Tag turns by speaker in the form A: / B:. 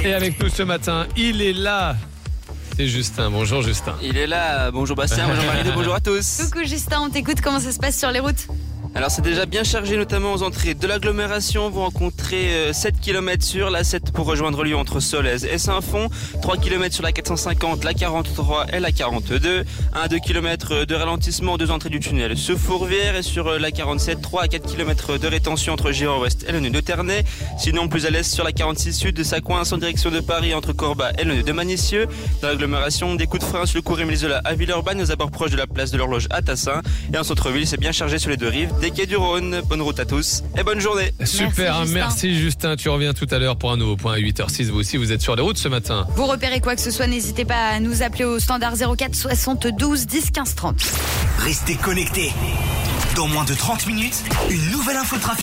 A: Et avec nous ce matin, il est là. C'est Justin. Bonjour Justin.
B: Il est là. Bonjour Bastien, bonjour Marie, bonjour à tous.
C: Coucou Justin, on t'écoute, comment ça se passe sur les routes ?
B: Alors c'est déjà bien chargé, notamment aux entrées de l'agglomération. Vous rencontrez 7 km sur la 7 pour rejoindre Lyon entre Solèze et Saint-Fond, 3 km sur la 450, la 43 et la 42, 2 km de ralentissement, 2 entrées du tunnel ce Fourvière, et sur la 47, 3 à 4 km de rétention entre Girard-Ouest et le nœud de Ternay. Sinon plus à l'est sur la 46 sud, ça coince en direction de Paris entre Corba et le nœud de Magnécieux. Dans l'agglomération, des coups de frein sur le cours Émile Zola à Villeurbanne, aux abords proches de la place de l'Horloge à Tassin, et en centre-ville c'est bien chargé sur les deux rives des quais du Rhône. Bonne route à tous et bonne journée.
A: Super, merci Justin. Tu reviens tout à l'heure pour un nouveau point à 8h06. Vous aussi, vous êtes sur les routes ce matin.
C: Vous repérez quoi que ce soit, n'hésitez pas à nous appeler au standard 04 72 10 15 30.
D: Restez connectés. Dans moins de 30 minutes, une nouvelle info trafic.